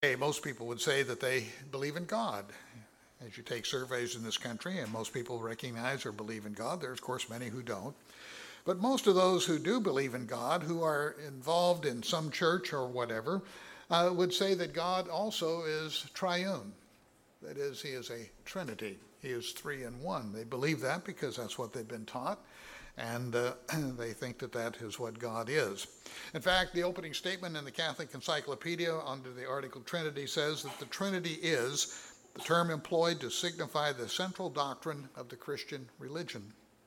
Hey, most people would say that they believe in God. As you take surveys in this country, and most people recognize or believe in God, there's, of course, many who don't. But most of those who do believe in God, who are involved in some church or whatever, would say that God also is triune. That is, he is a trinity. He is three in one. They believe that because that's what they've been taught, and they think that that is what God is. In fact, the opening statement in the Catholic Encyclopedia under the article Trinity says that the Trinity is the term employed to signify the central doctrine of the Christian religion.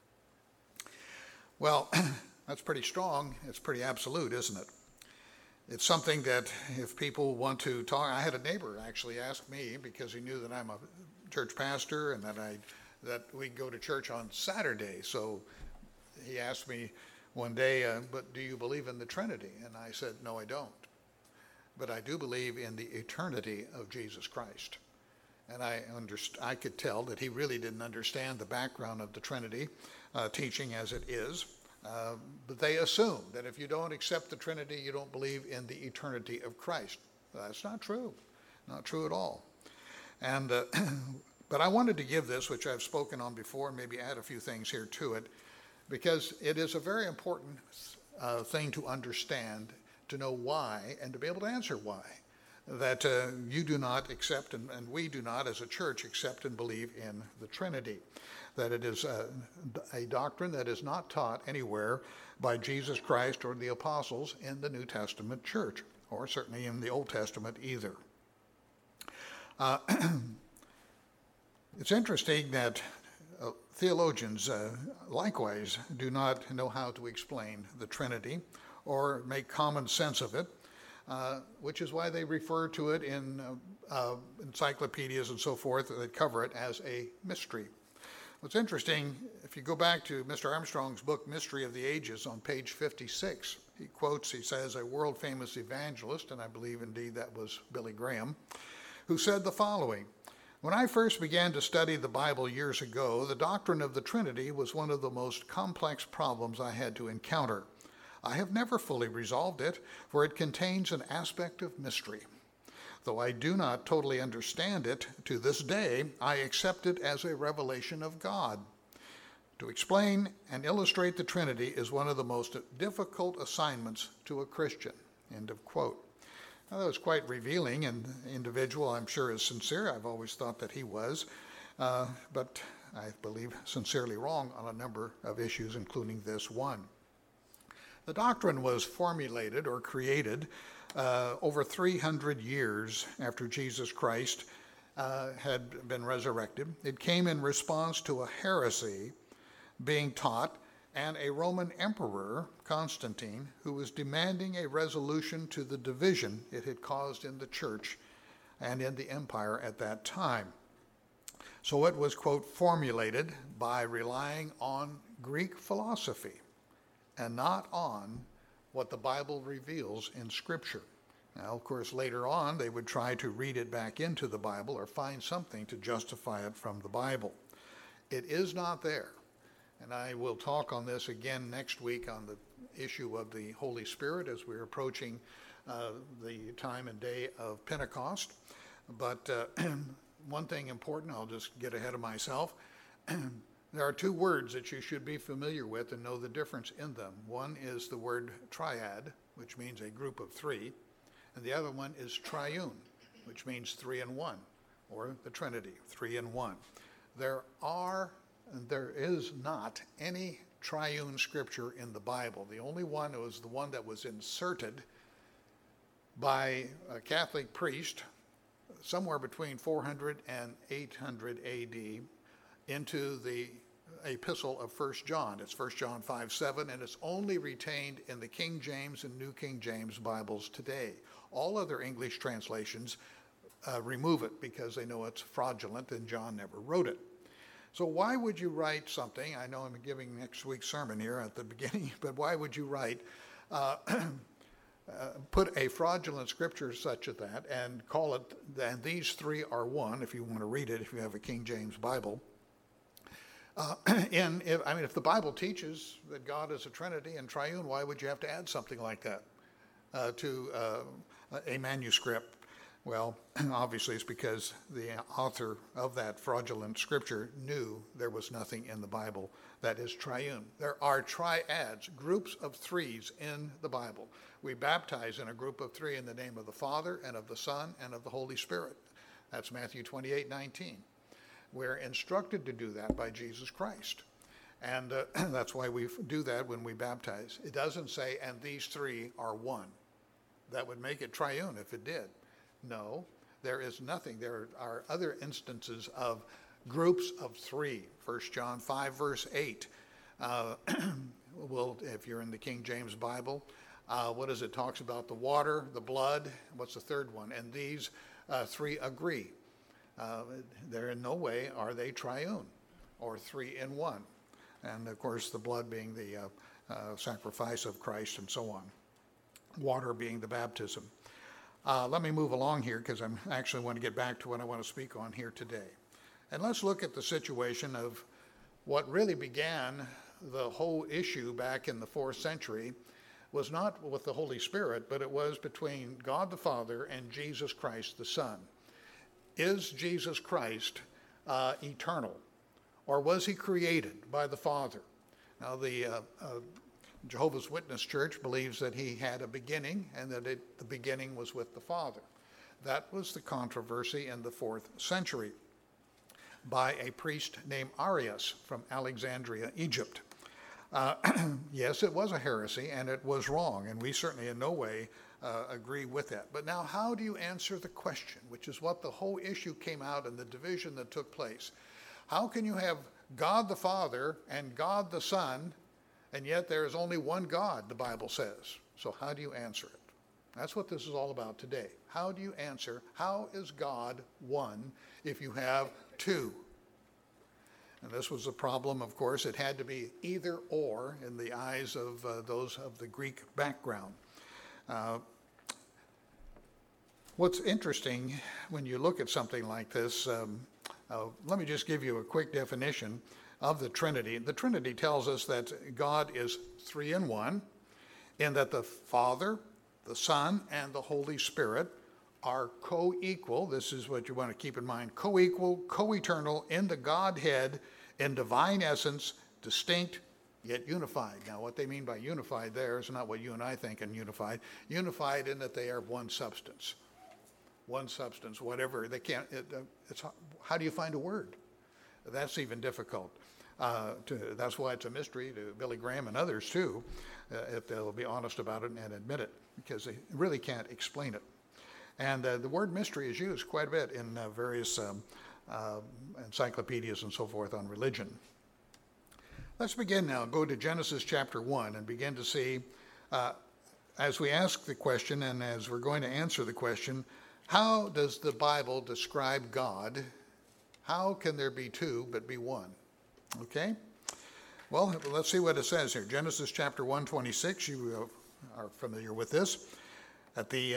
Well, that's pretty strong. It's pretty absolute, isn't it? It's something that if people want to talk, I had a neighbor actually ask me, because he knew that I'm a church pastor and that we go to church on Saturday. So he asked me one day, but do you believe in the Trinity? And I said, no, I don't. But I do believe in the eternity of Jesus Christ. And I could tell that he really didn't understand the background of the Trinity teaching as it is. But they assume that if you don't accept the Trinity, you don't believe in the eternity of Christ. That's not true. Not true at all. And but I wanted to give this, which I've spoken on before, and maybe add a few things here to it, because it is a very important thing to understand, to know why, and to be able to answer why. That you do not accept, and we do not as a church accept and believe in the Trinity. That it is a doctrine that is not taught anywhere by Jesus Christ or the apostles in the New Testament church, or certainly in the Old Testament either. It's interesting that theologians likewise do not know how to explain the Trinity or make common sense of it. Which is why they refer to it in encyclopedias and so forth that cover it as a mystery. What's interesting, if you go back to Mr. Armstrong's book, Mystery of the Ages, on page 56, he says, a world-famous evangelist, and I believe indeed that was Billy Graham, who said the following: when I first began to study the Bible years ago, the doctrine of the Trinity was one of the most complex problems I had to encounter. I have never fully resolved it, for it contains an aspect of mystery. Though I do not totally understand it, to this day, I accept it as a revelation of God. To explain and illustrate the Trinity is one of the most difficult assignments to a Christian. End of quote. Now, that was quite revealing, and the individual, I'm sure, is sincere. I've always thought that he was, but I believe sincerely wrong on a number of issues, including this one. The doctrine was formulated or created over 300 years after Jesus Christ had been resurrected. It came in response to a heresy being taught and a Roman emperor, Constantine, who was demanding a resolution to the division it had caused in the church and in the empire at that time. So it was, quote, formulated by relying on Greek philosophy and not on what the Bible reveals in Scripture. Now, of course, later on, they would try to read it back into the Bible or find something to justify it from the Bible. It is not there. And I will talk on this again next week on the issue of the Holy Spirit as we're approaching the time and day of Pentecost. But one thing important, I'll just get ahead of myself. There are two words that you should be familiar with and know the difference in them. One is the word triad, which means a group of three, and the other one is triune, which means three in one, or the Trinity, three in one. There is not any triune scripture in the Bible. The only one was the one that was inserted by a Catholic priest somewhere between 400 and 800 AD into the epistle of 1 John. It's 1 John 5:7, and it's only retained in the King James and New King James Bibles today. All other English translations remove it because they know it's fraudulent and John never wrote it. So why would you write something? I know I'm giving next week's sermon here at the beginning, but why would you write, put a fraudulent scripture such as that and call it, and these three are one, if you want to read it, if you have a King James Bible. If the Bible teaches that God is a Trinity and triune, why would you have to add something like that to a manuscript? Well, obviously it's because the author of that fraudulent scripture knew there was nothing in the Bible that is triune. There are triads, groups of threes in the Bible. We baptize in a group of three in the name of the Father and of the Son and of the Holy Spirit. That's Matthew 28:19. We're instructed to do that by Jesus Christ. And that's why we do that when we baptize. It doesn't say, and these three are one. That would make it triune if it did. No, there is nothing. There are other instances of groups of three. 1 John 5, verse 8. Well, if you're in the King James Bible, what is it? Talks about the water, the blood. What's the third one? And these three agree. There in no way are they triune or three in one. And of course, the blood being the sacrifice of Christ and so on. Water being the baptism. Let me move along here because I actually want to get back to what I want to speak on here today. And let's look at the situation of what really began the whole issue back in the 4th century was not with the Holy Spirit, but it was between God the Father and Jesus Christ the Son. Is Jesus Christ eternal, or was he created by the Father? Now, the Jehovah's Witness Church believes that he had a beginning and that the beginning was with the Father. That was the controversy in the 4th century by a priest named Arius from Alexandria, Egypt. Yes, it was a heresy and it was wrong, and we certainly in no way agree with that. But now, how do you answer the question, which is what the whole issue came out in the division that took place? How can you have God the Father and God the Son, and yet there is only one God, the Bible says? So how do you answer it? That's what this is all about today. How do you answer, how is God one if you have two? And this was a problem, of course. It had to be either or in the eyes of those of the Greek background. What's interesting when you look at something like this, let me just give you a quick definition of the Trinity. The Trinity tells us that God is three in one, and that the Father, the Son, and the Holy Spirit are co-equal. This is what you want to keep in mind. Co-equal, co-eternal in the Godhead, in divine essence, distinct yet unified. Now, what they mean by unified there is not what you and I think in unified. Unified in that they are one substance. One substance, whatever. They can't, how do you find a word? That's even difficult. That's why it's a mystery to Billy Graham and others too, if they'll be honest about it and admit it, because they really can't explain it. And the word mystery is used quite a bit in various encyclopedias and so forth on religion. Let's begin now. Go to Genesis chapter 1 and begin to see, as we ask the question and as we're going to answer the question, how does the Bible describe God? How can there be two but be one? Okay? Well, let's see what it says here. Genesis chapter 1:26, you are familiar with this. At the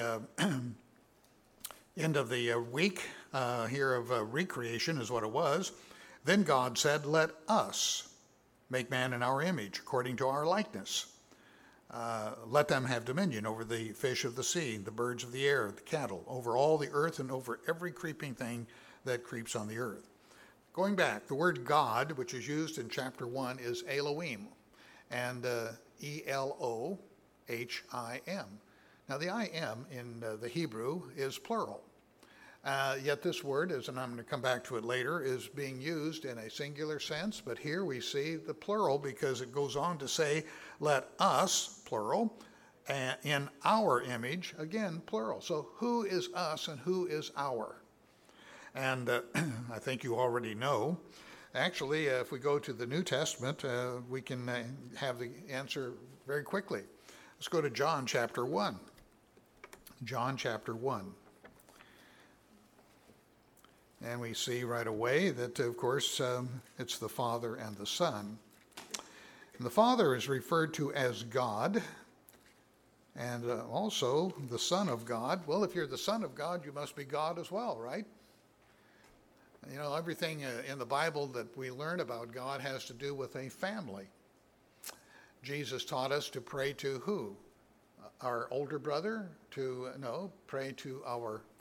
end of the week here of recreation is what it was. Then God said, let us make man in our image, according to our likeness. Let them have dominion over the fish of the sea, the birds of the air, the cattle, over all the earth and over every creeping thing that creeps on the earth. Going back, the word God, which is used in chapter 1, is Elohim, and E-L-O-H-I-M. Now, the I-M in the Hebrew is plural. Yet this word, and I'm going to come back to it later, is being used in a singular sense, but here we see the plural because it goes on to say, let us, plural, in our image, again, plural. So who is us and who is our? And I think you already know. Actually, if we go to the New Testament, we can have the answer very quickly. Let's go to John chapter 1. John chapter 1. And we see right away that, of course, it's the Father and the Son. And the Father is referred to as God, and also the Son of God. Well, if you're the Son of God, you must be God as well, right? You know, everything in the Bible that we learn about God has to do with a family. Jesus taught us to pray to who? Our older brother? Pray to our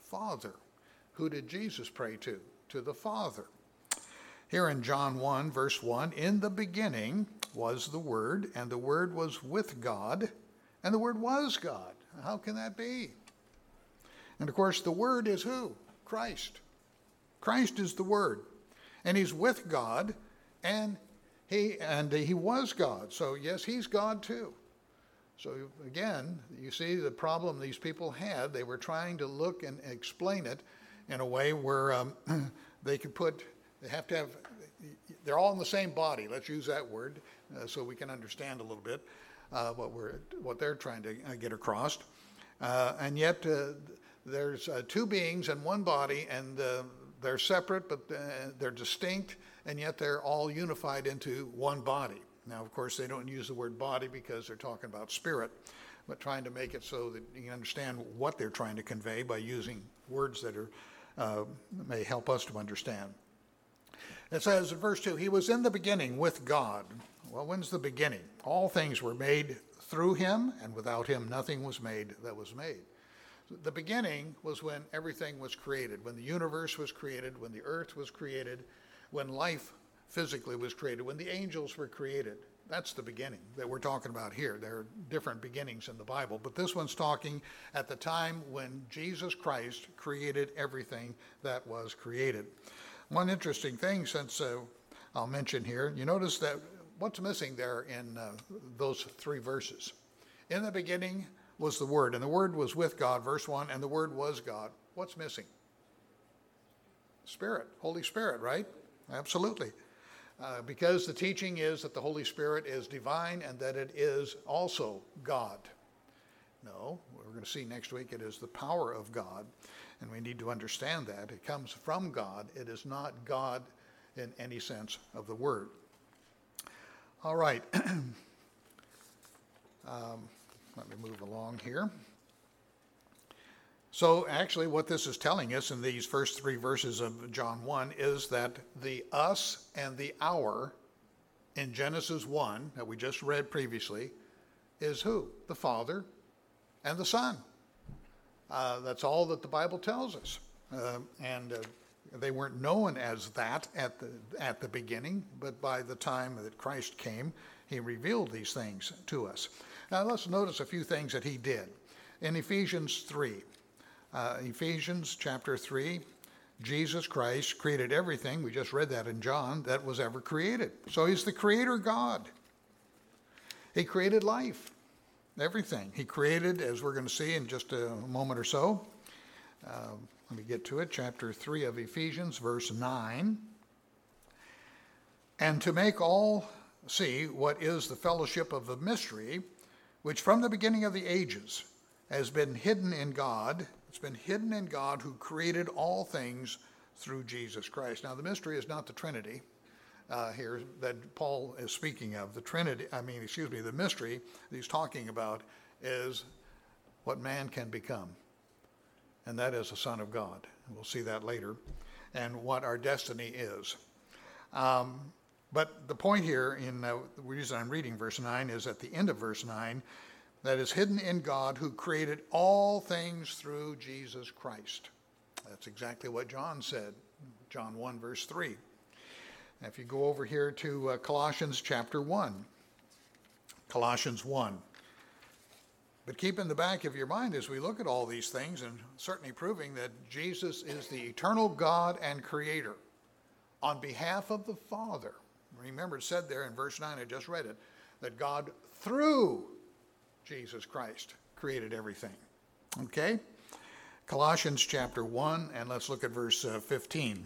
Father. Who did Jesus pray to? To the Father. Here in John 1, verse 1, in the beginning was the Word, and the Word was with God, and the Word was God. How can that be? And of course, the Word is who? Christ. Christ is the Word. And he's with God, and he was God. So yes, he's God too. So again, you see the problem these people had. They were trying to look and explain it in a way where they have to have, they're all in the same body. Let's use that word so we can understand a little bit what they're trying to get across. And yet there's two beings in one body, and they're separate, but they're distinct, and yet they're all unified into one body. Now, of course, they don't use the word body because they're talking about spirit, but trying to make it so that you can understand what they're trying to convey by using words that may help us to understand. It says in verse 2, he was in the beginning with God. Well, when's the beginning? All things were made through him, and without him nothing was made that was made. The beginning was when everything was created, when the universe was created, when the earth was created, when life physically was created, when the angels were created. That's the beginning that we're talking about here. There are different beginnings in the Bible, but this one's talking at the time when Jesus Christ created everything that was created. One interesting thing, since I'll mention here, you notice that what's missing there in those three verses. In the beginning was the Word, and the Word was with God, verse 1, and the Word was God. What's missing? Spirit, Holy Spirit, right? Absolutely. Because the teaching is that the Holy Spirit is divine and that it is also God. No, we're going to see next week it is the power of God, and we need to understand that. It comes from God. It is not God in any sense of the word. All right. Let me move along here. So actually what this is telling us in these first three verses of John 1 is that the us and the our in Genesis 1 that we just read previously is who? The Father and the Son. That's all that the Bible tells us. They weren't known as that at the beginning, but by the time that Christ came, he revealed these things to us. Now let's notice a few things that he did. In Ephesians 3, Ephesians chapter 3, Jesus Christ created everything, we just read that in John, that was ever created. So he's the creator God. He created life, everything. He created, as we're going to see in just a moment or so, let me get to it, chapter 3 of Ephesians, verse 9. And to make all see what is the fellowship of the mystery, which from the beginning of the ages has been hidden in God. It's been hidden in God who created all things through Jesus Christ. Now, the mystery is not the Trinity here that Paul is speaking of. The mystery that he's talking about is what man can become, and that is a son of God. We'll see that later, and what our destiny is. But the point here, in the reason I'm reading verse 9, is at the end of verse 9, that is hidden in God who created all things through Jesus Christ. That's exactly what John said, John 1, verse 3. Now, if you go over here to Colossians chapter 1, Colossians 1. But keep in the back of your mind as we look at all these things, and certainly proving that Jesus is the eternal God and creator on behalf of the Father. Remember, it said there in verse 9, I just read it, that God through Jesus Christ created everything. Okay? Colossians chapter 1, and let's look at verse 15.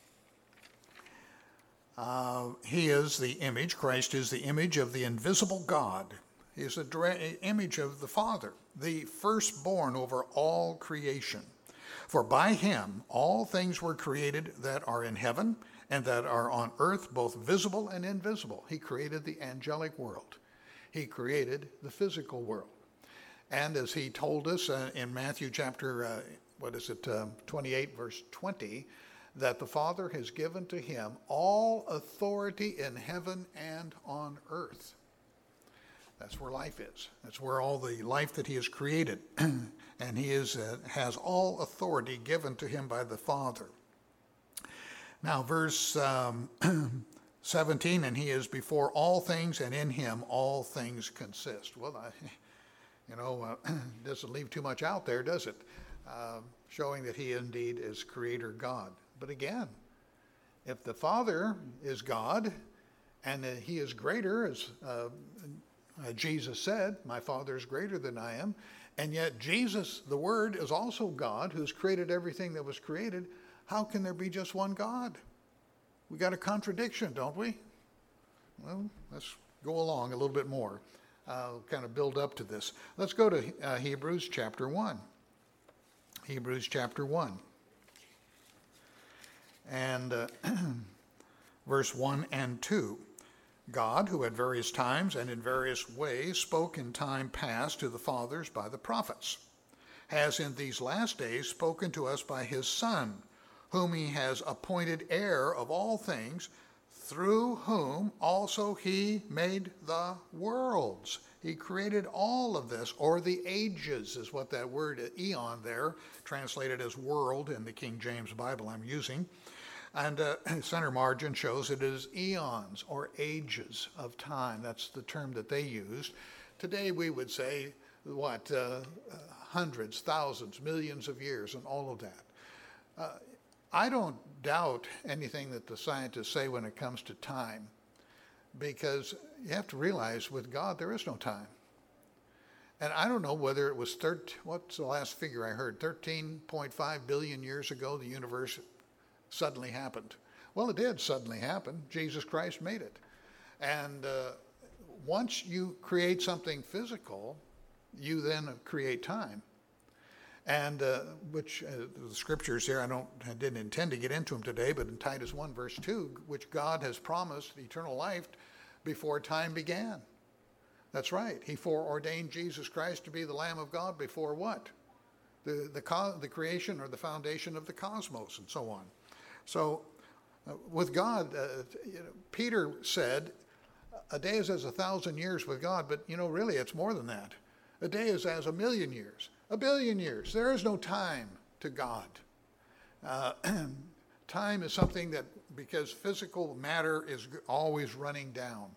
He is the image, Christ is the image of the invisible God. He is the image of the Father, the firstborn over all creation. For by him all things were created that are in heaven and that are on earth, both visible and invisible. He created the angelic world. He created the physical world. And as he told us in Matthew chapter, 28, verse 20, that the Father has given to him all authority in heaven and on earth. That's where life is. That's where all the life that he has created. And he has all authority given to him by the Father. Now, verse 17, and he is before all things, and in him all things consist. Well, doesn't leave too much out there, does it? Showing that he indeed is Creator God. But again, if the Father is God, and he is greater, as Jesus said, my Father is greater than I am, and yet Jesus, the Word, is also God, who's created everything that was created, how can there be just one God? We got a contradiction, don't we? Well, let's go along a little bit more. Kind of build up to this. Let's go to Hebrews chapter 1. Hebrews chapter 1. And verse 1 and 2. God, who at various times and in various ways spoke in time past to the fathers by the prophets, has in these last days spoken to us by his Son, whom he has appointed heir of all things, through whom also he made the worlds. He created all of this, or the ages is what that word eon there, translated as world in the King James Bible I'm using. And center margin shows it is eons or ages of time. That's the term that they used. Today we would say, hundreds, thousands, millions of years and all of that. I don't doubt anything that the scientists say when it comes to time, because you have to realize with God there is no time. And I don't know whether it was, what's the last figure I heard, 13.5 billion years ago the universe suddenly happened. Well, it did suddenly happen. Jesus Christ made it. And once you create something physical, you then create time. And which the scriptures here, I didn't intend to get into them today, but in Titus 1 verse 2, which God has promised eternal life before time began. That's right. He foreordained Jesus Christ to be the Lamb of God before what? The creation or the foundation of the cosmos and so on. So with God, Peter said, a day is as 1,000 years with God, but really it's more than that. A day is as 1,000,000 years, 1,000,000,000 years. There is no time to God. Time is something that, because physical matter is always running down.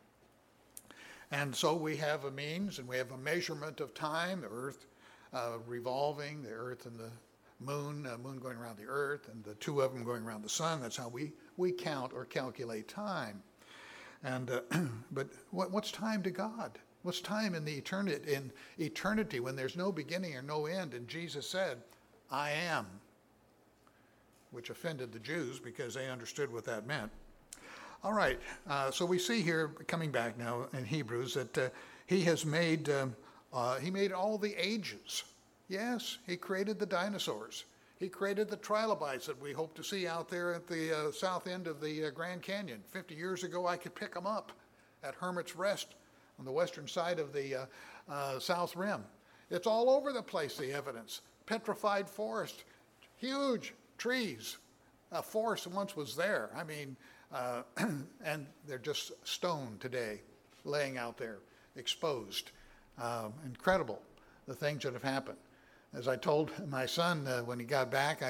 And so we have a means and we have a measurement of time, the earth revolving, the earth and the moon going around the earth, and the two of them going around the sun. That's how we count or calculate time. And but what's time to God? What's time in eternity when there's no beginning or no end? And Jesus said, I am, which offended the Jews because they understood what that meant. All right, so we see here, coming back now in Hebrews, that he has made all the ages. Yes, he created the dinosaurs. He created the trilobites that we hope to see out there at the south end of the Grand Canyon. 50 years ago, I could pick them up at Hermit's Rest on the western side of the South Rim. It's all over the place, the evidence. Petrified forest, huge trees. A forest once was there. I mean, and they're just stone today, laying out there, exposed. Incredible, the things that have happened. As I told my son when he got back,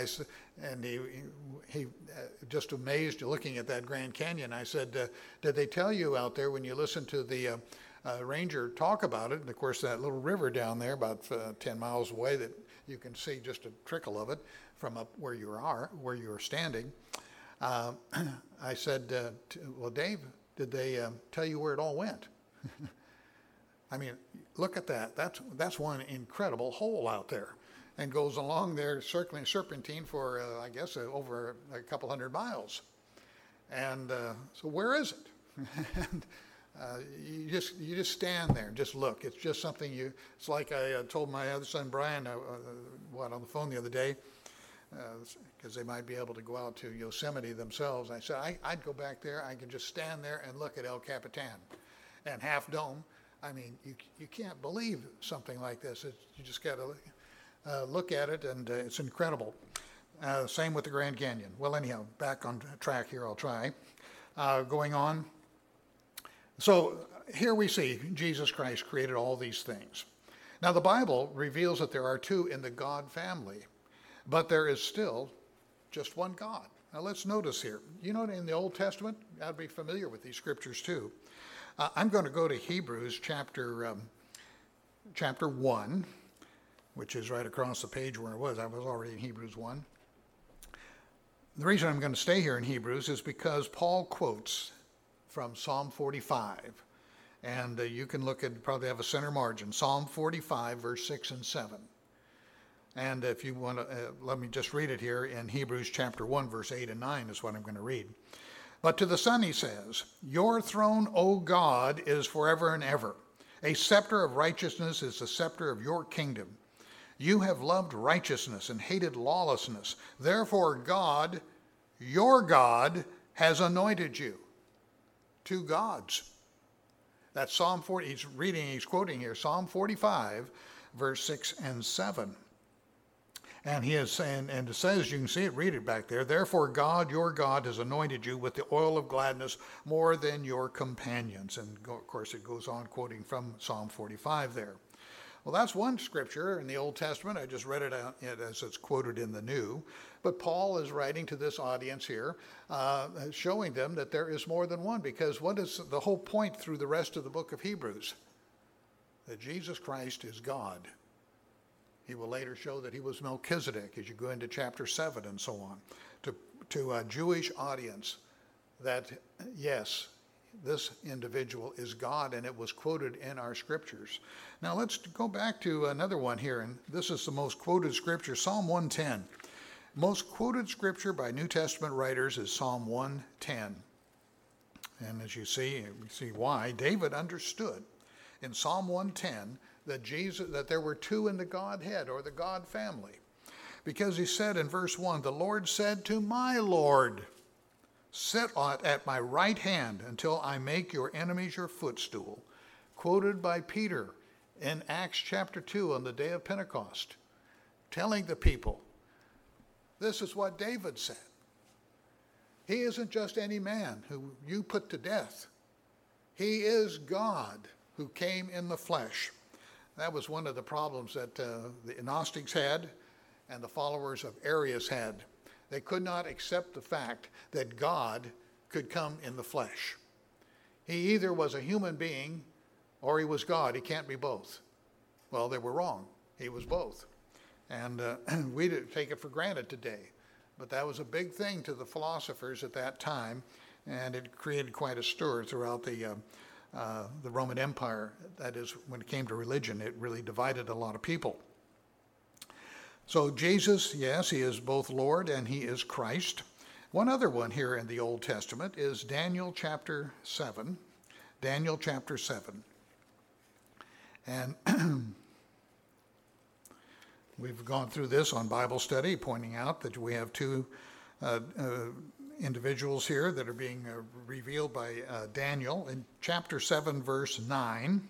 he just amazed looking at that Grand Canyon. I said, did they tell you out there when you listened to the ranger talk about it? And of course, that little river down there about 10 miles away that you can see just a trickle of it from up where you are standing. I said, well, Dave, did they tell you where it all went? I mean, look at that. That's one incredible hole out there, and goes along there circling serpentine for, I guess, over a couple 100 miles. And so where is it? And you just stand there and just look. It's just something it's like I told my other son, Brian, on the phone the other day, because they might be able to go out to Yosemite themselves. I said, I'd go back there. I could just stand there and look at El Capitan and Half Dome. I mean, you can't believe something like this. You just got to look at it, and it's incredible. Same with the Grand Canyon. Well, anyhow, back on track here, I'll try. Going on. So here we see Jesus Christ created all these things. Now, the Bible reveals that there are two in the God family, but there is still just one God. Now, let's notice here. You know, in the Old Testament, I'd be familiar with these scriptures too. I'm going to go to Hebrews chapter 1, which is right across the page where I was. I was already in Hebrews 1. The reason I'm going to stay here in Hebrews is because Paul quotes from Psalm 45. And you can look at, probably have a center margin, Psalm 45, verse 6 and 7. And if you want to, let me just read it here in Hebrews chapter 1, verse 8 and 9 is what I'm going to read. But to the Son he says, "Your throne, O God, is forever and ever. A scepter of righteousness is the scepter of your kingdom. You have loved righteousness and hated lawlessness. Therefore God, your God, has anointed you." Two gods. That's Psalm 40, he's quoting here, Psalm 45, verse 6 and 7. And he is saying, and it says, you can see it, read it back there, "Therefore God, your God, has anointed you with the oil of gladness more than your companions." And of course it goes on quoting from Psalm 45 there. Well, that's one scripture in the Old Testament. I just read it out as it's quoted in the New. But Paul is writing to this audience here, showing them that there is more than one. Because what is the whole point through the rest of the book of Hebrews? That Jesus Christ is God. He will later show that he was Melchizedek as you go into chapter 7 and so on. To a Jewish audience, that yes, this individual is God, and it was quoted in our scriptures. Now let's go back to another one here, and this is the most quoted scripture, Psalm 110. Most quoted scripture by New Testament writers is Psalm 110. And as you see why. David understood in Psalm 110 that there were two in the Godhead, or the God family. Because he said in verse 1, "The Lord said to my Lord, sit at my right hand until I make your enemies your footstool." Quoted by Peter in Acts chapter 2 on the day of Pentecost, telling the people, this is what David said. He isn't just any man who you put to death. He is God who came in the flesh. That was one of the problems that the Gnostics had and the followers of Arius had. They could not accept the fact that God could come in the flesh. He either was a human being or he was God. He can't be both. Well, they were wrong. He was both. And we take it for granted today. But that was a big thing to the philosophers at that time, and it created quite a stir throughout the Roman Empire. That is, when it came to religion, it really divided a lot of people. So Jesus, yes, he is both Lord and he is Christ. One other one here in the Old Testament is Daniel chapter 7. Daniel chapter 7. And we've gone through this on Bible study, pointing out that we have two individuals here that are being revealed by Daniel. In chapter 7, verse 9,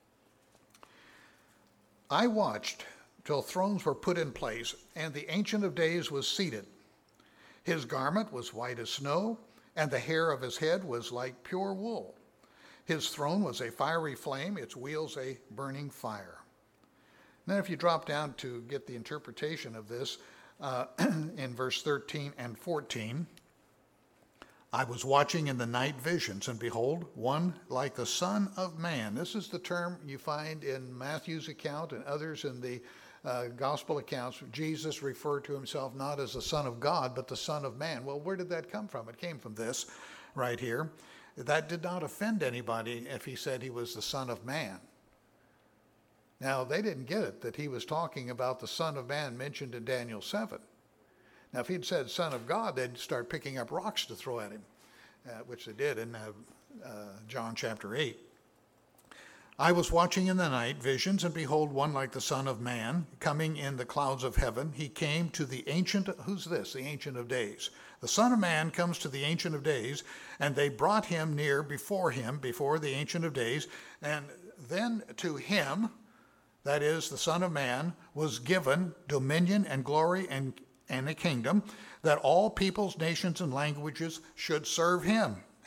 "I watched till thrones were put in place, and the Ancient of Days was seated. His garment was white as snow, and the hair of his head was like pure wool. His throne was a fiery flame, its wheels a burning fire." Then if you drop down to get the interpretation of this, in verse 13 and 14, "I was watching in the night visions, and behold, one like the Son of Man." This is the term you find in Matthew's account and others in the gospel accounts. Jesus referred to himself not as the Son of God, but the Son of Man. Well, where did that come from? It came from this right here. That did not offend anybody if he said he was the Son of Man. Now, they didn't get it, that he was talking about the Son of Man mentioned in Daniel 7. Now, if he'd said Son of God, they'd start picking up rocks to throw at him, which they did in John chapter 8. "I was watching in the night visions, and behold, one like the Son of Man, coming in the clouds of heaven. He came to the Ancient," who's this? The Ancient of Days. The Son of Man comes to the Ancient of Days, and they brought him near before the Ancient of Days, and then to him, that is, the Son of Man, was given dominion and glory and a kingdom, that all peoples, nations, and languages should serve him.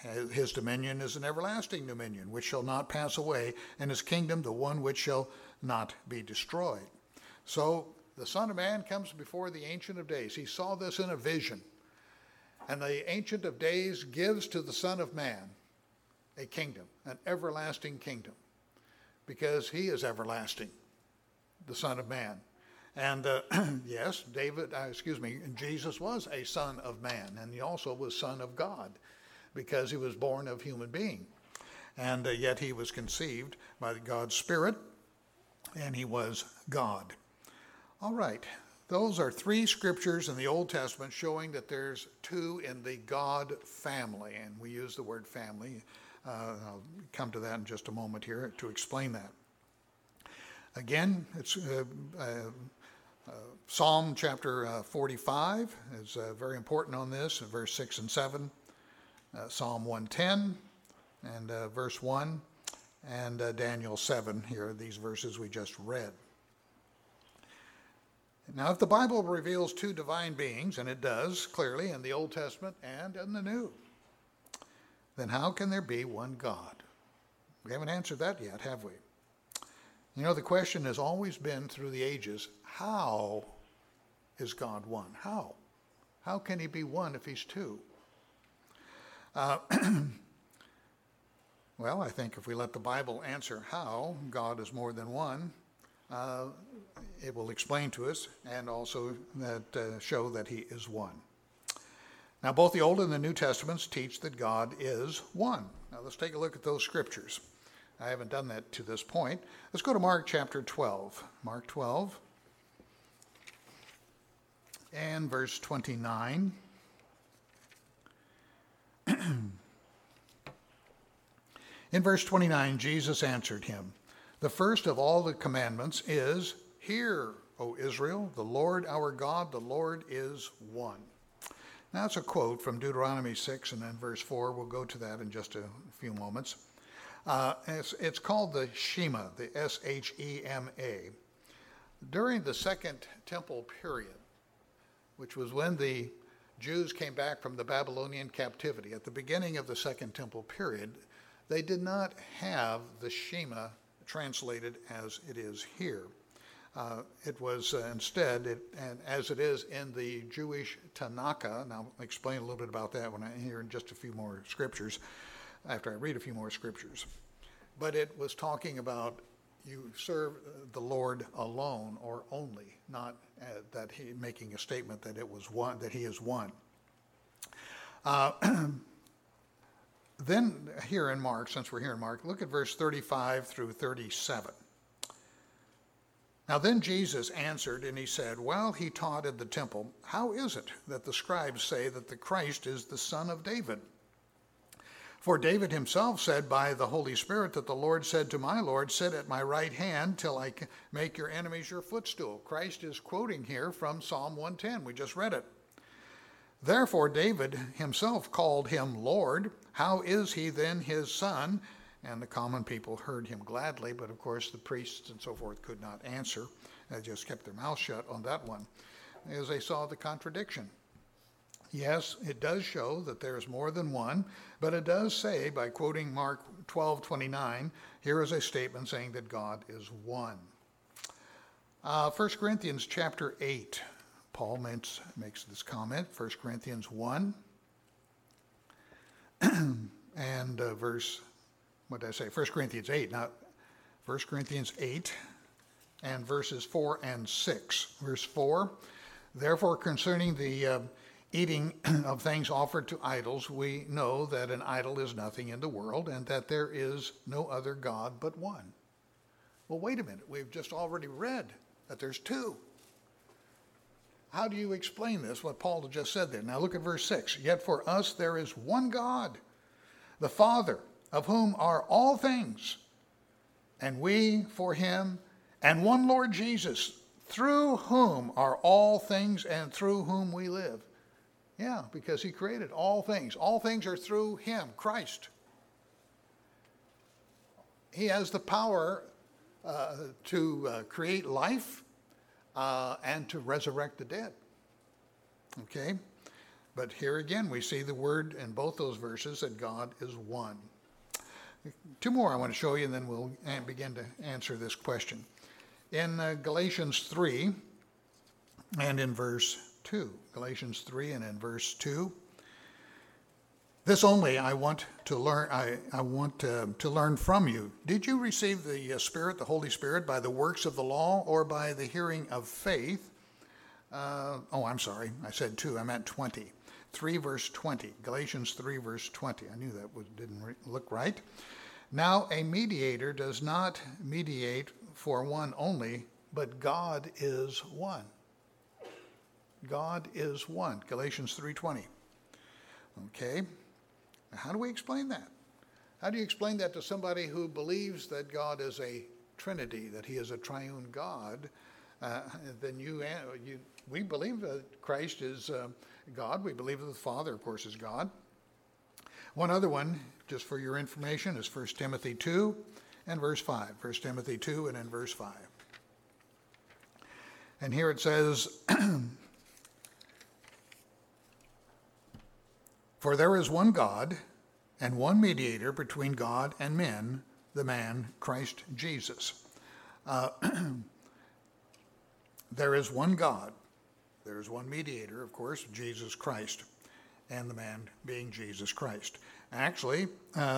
His dominion is an everlasting dominion, which shall not pass away, and his kingdom the one which shall not be destroyed. So the Son of Man comes before the Ancient of Days. He saw this in a vision. And the Ancient of Days gives to the Son of Man a kingdom, an everlasting kingdom, because he is everlasting, the Son of Man. And yes, Jesus was a son of man, and he also was son of God, because he was born of human being. And yet he was conceived by God's Spirit, and he was God. All right, those are three scriptures in the Old Testament showing that there's two in the God family, and we use the word family. I'll come to that in just a moment here to explain that. Again, it's Psalm chapter 45 is very important on this, verse 6 and 7. Psalm 110 and verse 1, and Daniel 7 here, these verses we just read. Now, if the Bible reveals two divine beings, and it does clearly in the Old Testament and in the New, then how can there be one God? We haven't answered that yet, have we? You know, the question has always been through the ages, how is God one? How? How can he be one if he's two? Well, I think if we let the Bible answer how God is more than one, it will explain to us and also that show that he is one. Now, both the Old and the New Testaments teach that God is one. Now, let's take a look at those scriptures. I haven't done that to this point. Let's go to Mark chapter 12. Mark 12 and verse 29. In verse 29, Jesus answered him, "The first of all the commandments is, 'Hear, O Israel, the Lord our God, the Lord is one.'" Now, that's a quote from Deuteronomy 6 and then verse 4. We'll go to that in just a few moments. It's called the Shema, the Shema. During the Second Temple period, which was when the Jews came back from the Babylonian captivity, at the beginning of the Second Temple period, they did not have the Shema translated as it is here. It was instead, and as it is in the Jewish Tanakh, and I'll explain a little bit about that when I hear in just a few more scriptures, after I read a few more scriptures. But it was talking about you serve the Lord alone or only, not that he making a statement that it was one, that he is one. Then here in Mark, since we're here in Mark, look at verse 35 through 37. Now then Jesus answered, and he said, while he taught in the temple, "How is it that the scribes say that the Christ is the son of David? For David himself said by the Holy Spirit that the Lord said to my Lord, 'Sit at my right hand till I make your enemies your footstool.'" Christ is quoting here from Psalm 110. We just read it. "Therefore David himself called him Lord. How is he then his son?" And the common people heard him gladly, but of course the priests and so forth could not answer. They just kept their mouths shut on that one, as they saw the contradiction. Yes, it does show that there is more than one, but it does say, by quoting Mark 12:29, here is a statement saying that God is one. 1 Corinthians chapter 8, Paul makes this comment, 1 Corinthians 1, and verse, what did I say? 1 Corinthians 8, not 1 Corinthians 8, and verses 4 and 6. Verse 4, "Therefore concerning the eating of things offered to idols, we know that an idol is nothing in the world, and that there is no other God but one." Well, wait a minute. We've just already read that there's two. How do you explain this, what Paul just said there? Now look at verse 6. "Yet for us there is one God, the Father, of whom are all things, and we for him, and one Lord Jesus, through whom are all things and through whom we live." Yeah, because he created all things. All things are through him, Christ. He has the power to create life and to resurrect the dead. Okay? But here again, we see the word in both those verses that God is one. Two more I want to show you, and then we'll begin to answer this question. In Galatians 3 and in verse 2. Galatians 3 and in verse 2. This only I want to learn. I want to learn from you. Did you receive the Spirit, the Holy Spirit, by the works of the law or by the hearing of faith? I'm sorry. I said 2. I meant 20. 3 verse 20. Galatians 3 verse 20. I knew that didn't look right. Now a mediator does not mediate for one only, but God is one. God is one. Galatians 3:20. Okay. How do we explain that? How do you explain that to somebody who believes that God is a Trinity, that he is a triune God? Then we believe that Christ is God. We believe that the Father, of course, is God. One other one, just for your information, is 1 Timothy 2 and verse 5. 1 Timothy 2 and in verse 5. And here it says, For there is one God and one mediator between God and men, the man Christ Jesus. There is one God. There is one mediator, of course, Jesus Christ, and the man being Jesus Christ. Actually,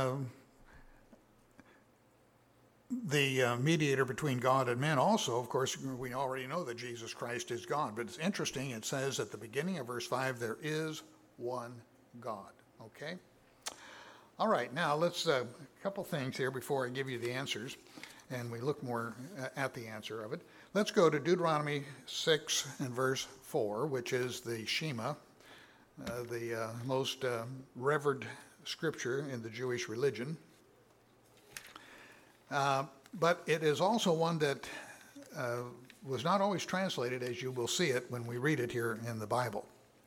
the mediator between God and men also, of course, we already know that Jesus Christ is God. But it's interesting, it says at the beginning of verse 5, there is one God. Okay? All right, now let's, a couple things here before I give you the answers, and we look more at the answer of it. Let's go to Deuteronomy 6 and verse 4, which is the Shema, the most revered scripture in the Jewish religion. But it is also one that was not always translated as you will see it when we read it here in the Bible.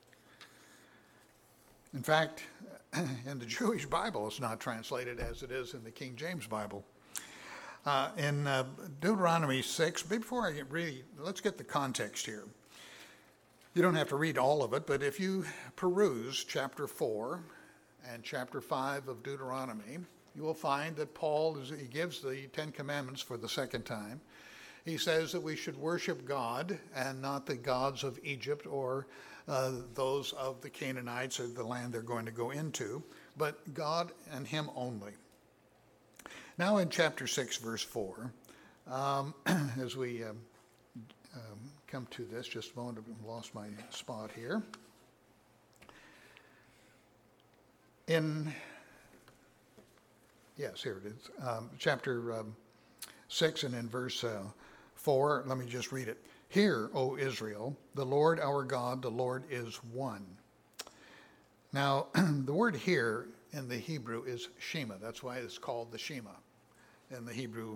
In fact, in the Jewish Bible, it's not translated as it is in the King James Bible. In Deuteronomy 6, before I let's get the context here. You don't have to read all of it, but if you peruse chapter 4 and chapter 5 of Deuteronomy, you will find that Paul, he gives the Ten Commandments for the second time. He says that we should worship God and not the gods of Egypt or those of the Canaanites or the land they're going to go into, but God and him only. Now in chapter 6, verse 4, as we come to this, just a moment, I've lost my spot here. Yes, here it is. Chapter 6 and in verse 4, let me just read it. Hear, O Israel, the Lord our God, the Lord is one. Now, the word here in the Hebrew is Shema. That's why it's called the Shema in the Hebrew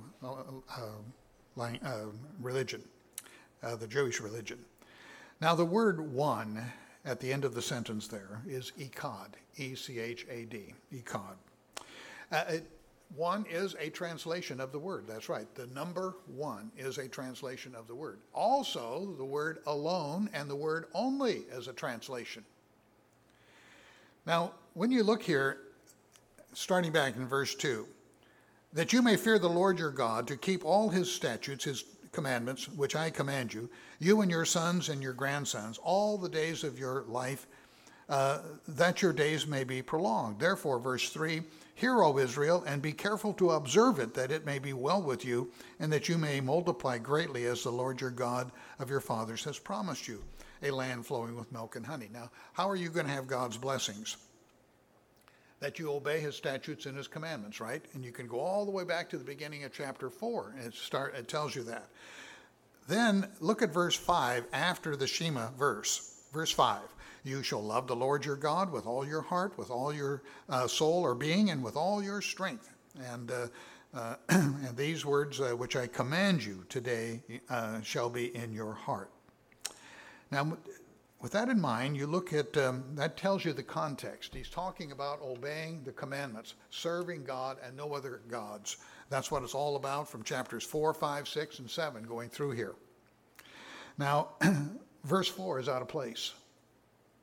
religion, the Jewish religion. Now, the word one at the end of the sentence there is Echad, E-C-H-A-D, Echad. One is a translation of the word. That's right. The number one is a translation of the word. Also, the word alone and the word only is a translation. Now, when you look here, starting back in verse 2, that you may fear the Lord your God, to keep all his statutes, his commandments, which I command you, you and your sons and your grandsons, all the days of your life, that your days may be prolonged. Therefore, verse 3, hear, O Israel, and be careful to observe it, that it may be well with you, and that you may multiply greatly, as the Lord your God of your fathers has promised you, a land flowing with milk and honey. Now, how are you going to have God's blessings? That you obey his statutes and his commandments, right? And you can go all the way back to the beginning of chapter 4, and it tells you that. Then look at verse 5 after the Shema verse. Verse 5, you shall love the Lord your God with all your heart, with all your soul or being, and with all your strength. And these words which I command you today shall be in your heart. Now, with that in mind, you look at, that tells you the context. He's talking about obeying the commandments, serving God and no other gods. That's what it's all about from chapters 4, 5, 6, and 7 going through here. Now, verse 4 is out of place.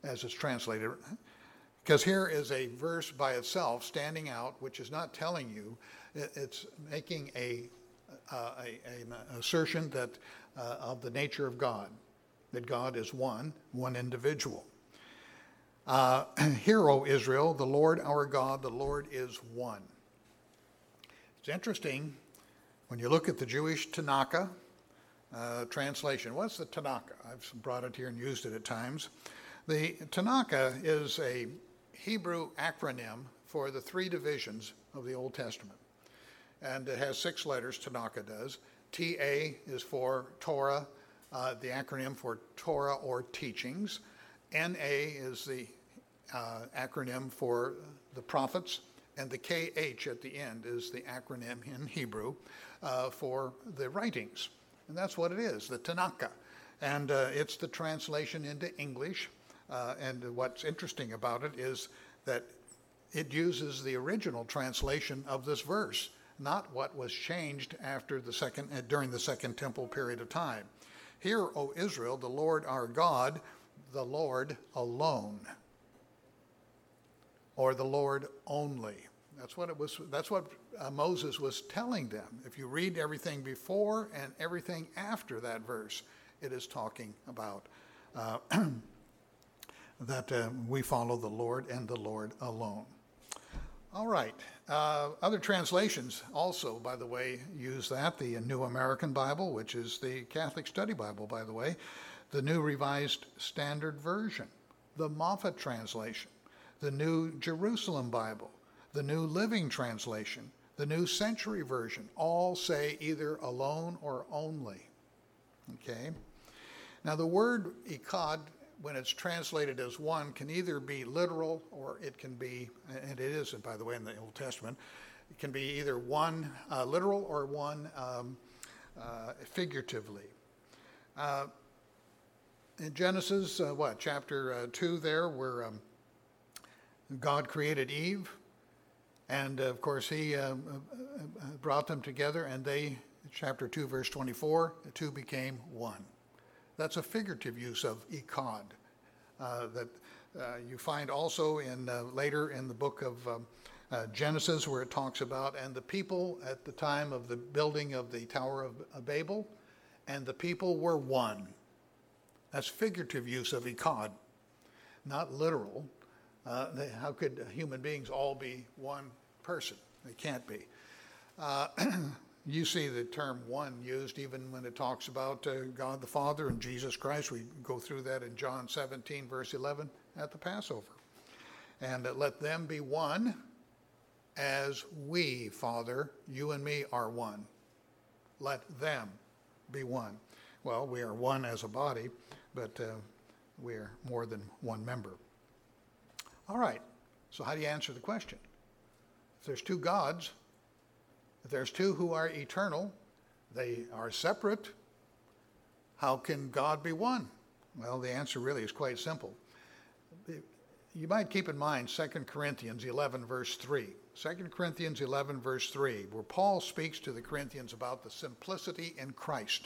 as it's translated. Because here is a verse by itself standing out, which is not telling you, it's making an assertion that of the nature of God, that God is one individual. Hear, O Israel, the Lord our God, the Lord is one. It's interesting when you look at the Jewish Tanakh translation. What's the Tanakh? I've brought it here and used it at times. The Tanakh is a Hebrew acronym for the three divisions of the Old Testament. And it has 6 letters, Tanakh does. TA is for Torah, the acronym for Torah or teachings. NA is the acronym for the prophets. And the KH at the end is the acronym in Hebrew for the writings. And that's what it is, the Tanakh. And it's the translation into English. And what's interesting about it is that it uses the original translation of this verse, not what was changed during the Second Temple period of time. Hear, O Israel, the Lord our God, the Lord alone, or the Lord only. That's what Moses was telling them. If you read everything before and everything after that verse, it is talking about that we follow the Lord and the Lord alone. All right. Other translations also, by the way, use that. The New American Bible, which is the Catholic Study Bible, by the way, the New Revised Standard Version, the Moffat translation, the New Jerusalem Bible, the New Living Translation, the New Century Version, all say either alone or only. Okay? Now the word echad, when it's translated as one, can either be literal or it can be, and it is, by the way, in the Old Testament, it can be either one literal or one figuratively. In Genesis, chapter 2 there, where God created Eve, and of course he brought them together, and they, chapter 2, verse 24, the two became one. That's a figurative use of echad that you find also in later in the book of Genesis, where it talks about, and the people at the time of the building of the Tower of Babel, and the people were one. That's figurative use of echad, not literal. How could human beings all be one person? They can't be. You see the term one used even when it talks about God the Father and Jesus Christ. We go through that in John 17, verse 11 at the Passover. And let them be one as we, Father, you and me are one. Let them be one. Well, we are one as a body, but we are more than one member. All right, so how do you answer the question? If there's two gods, if there's two who are eternal, they are separate, how can God be one? Well, the answer really is quite simple. You might keep in mind 2 Corinthians 11, verse 3. 2 Corinthians 11, verse 3, where Paul speaks to the Corinthians about the simplicity in Christ.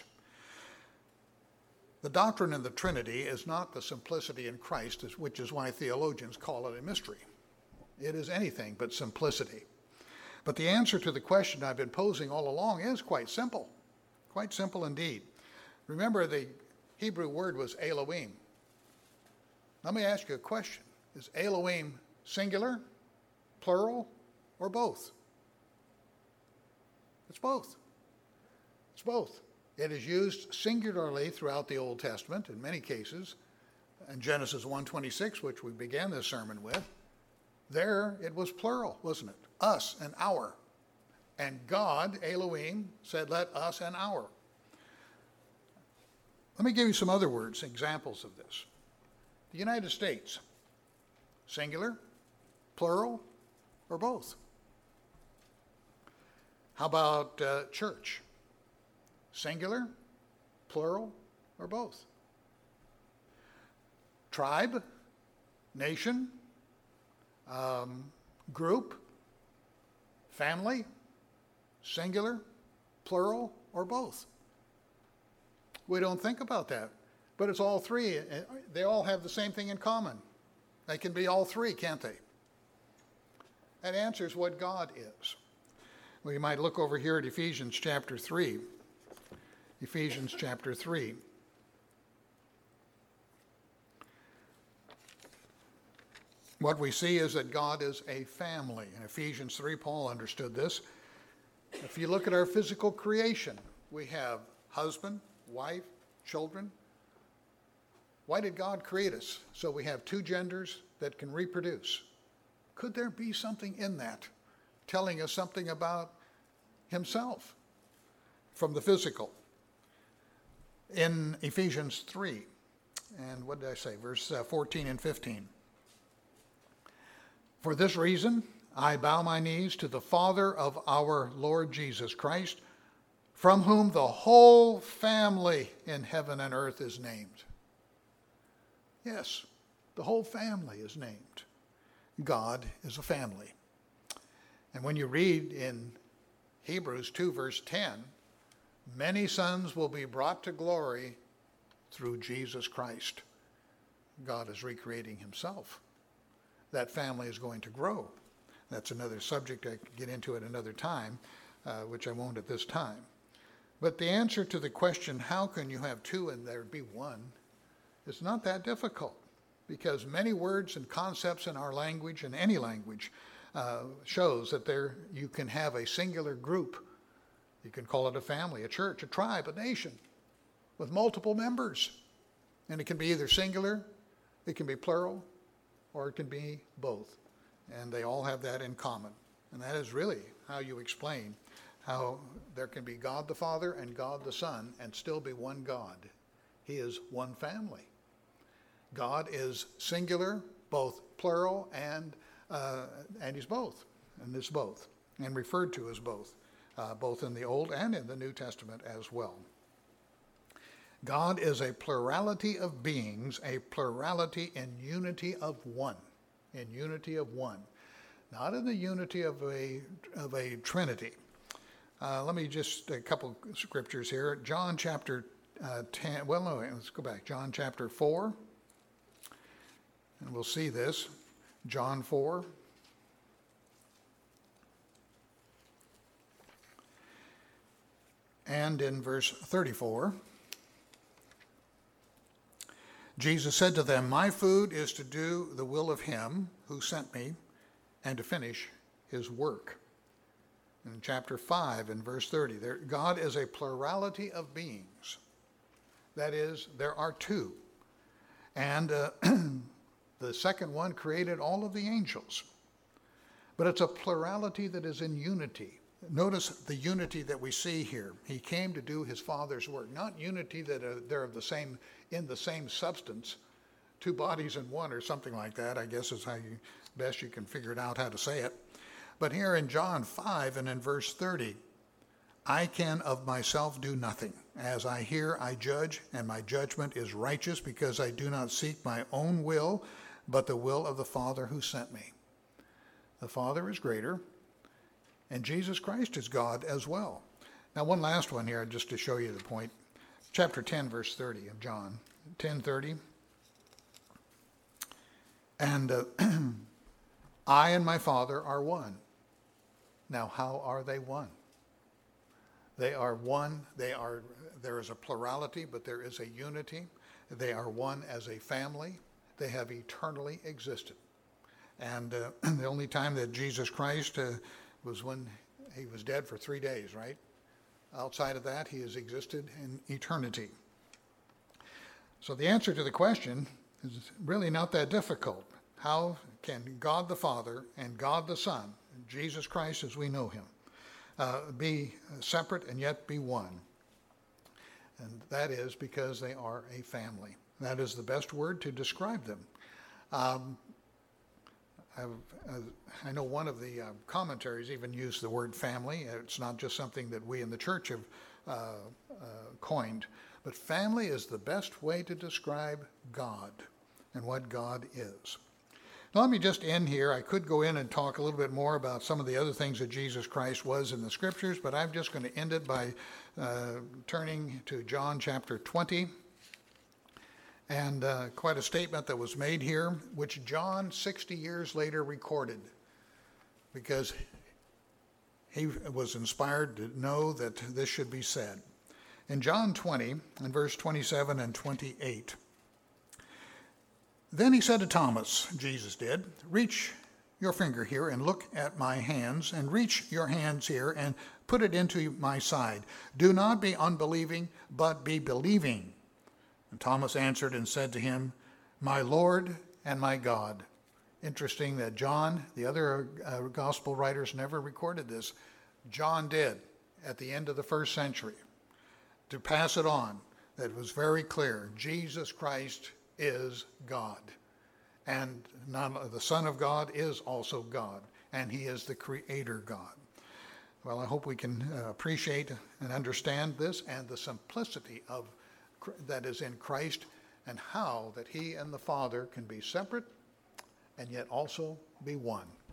The doctrine of the Trinity is not the simplicity in Christ, which is why theologians call it a mystery. It is anything but simplicity. But the answer to the question I've been posing all along is quite simple indeed. Remember, the Hebrew word was Elohim. Let me ask you a question. Is Elohim singular, plural, or both? It's both. It's both. It is used singularly throughout the Old Testament in many cases. In Genesis 1:26, which we began this sermon with, there it was plural, wasn't it? Us and our. And God, Elohim, said, let us and our. Let me give you some other words, examples of this. The United States, singular, plural, or both? How about church? Singular, plural, or both? Tribe, nation, group, family, singular, plural, or both? We don't think about that. But it's all three. They all have the same thing in common. They can be all three, can't they? That answers what God is. Well, you might look over here at Ephesians chapter 3. Ephesians chapter 3. What we see is that God is a family. In Ephesians 3, Paul understood this. If you look at our physical creation, we have husband, wife, children. Why did God create us? So we have two genders that can reproduce. Could there be something in that telling us something about himself from the physical? In Ephesians 3, and what did I say? Verse 14 and 15. For this reason, I bow my knees to the Father of our Lord Jesus Christ, from whom the whole family in heaven and earth is named. Yes, the whole family is named. God is a family. And when you read in Hebrews 2, verse 10, many sons will be brought to glory through Jesus Christ. God is recreating himself. That family is going to grow. That's another subject. I could get into at another time, which I won't at this time. But the answer to the question, how can you have two and there be one, is not that difficult, because many words and concepts in our language, and any language, shows that you can have a singular group. You can call it a family, a church, a tribe, a nation, with multiple members. And it can be either singular, it can be plural, or it can be both. And they all have that in common. And that is really how you explain how there can be God the Father and God the Son and still be one God. He is one family. God is singular, both plural, and he's both, and is both, and referred to as both in the Old and in the New Testament as well. God is a plurality of beings, a plurality in unity of one, not in the unity of a Trinity. Let me just, a couple scriptures here. John chapter 10, well, no, let's go back. John chapter 4, and we'll see this. John 4. And in verse 34, Jesus said to them, my food is to do the will of him who sent me and to finish his work. In chapter 5 and verse 30, God is a plurality of beings. That is, there are two. And the second one created all of the angels. But it's a plurality that is in unity. Notice the unity that we see here. He came to do his Father's work. Not unity that they're of the same, in the same substance, two bodies in one or something like that, I guess is how best you can figure it out how to say it. But here in John 5 and in verse 30, I can of myself do nothing. As I hear, I judge, and my judgment is righteous, because I do not seek my own will, but the will of the Father who sent me. The Father is greater, and Jesus Christ is God as well. Now, one last one here, just to show you the point. Chapter 10, verse 30 of John. 10:30. And I and my Father are one. Now, how are they one? They are one. There is a plurality, but there is a unity. They are one as a family. They have eternally existed. And the only time that Jesus Christ was when he was dead for 3 days, right? Outside of that, he has existed in eternity. So the answer to the question is really not that difficult. How can God the Father and God the Son, Jesus Christ as we know him, be separate and yet be one? And that is because they are a family. That is the best word to describe them. I know one of the commentaries even used the word family. It's not just something that we in the church have coined, but family is the best way to describe God and what God is. Now, let me just end here. I could go in and talk a little bit more about some of the other things that Jesus Christ was in the scriptures, but I'm just going to end it by turning to John chapter 20 And quite a statement that was made here, which John 60 years later recorded, because he was inspired to know that this should be said. In John 20, in verse 27 and 28, then he said to Thomas, Jesus did, reach your finger here and look at my hands, and reach your hands here and put it into my side. Do not be unbelieving, but be believing. And Thomas answered and said to him, my Lord and my God. Interesting that John, the other gospel writers never recorded this. John did at the end of the first century to pass it on. That was very clear. Jesus Christ is God. And the Son of God is also God. And he is the Creator God. Well, I hope we can appreciate and understand this and the simplicity of that is in Christ, and how that he and the Father can be separate and yet also be one.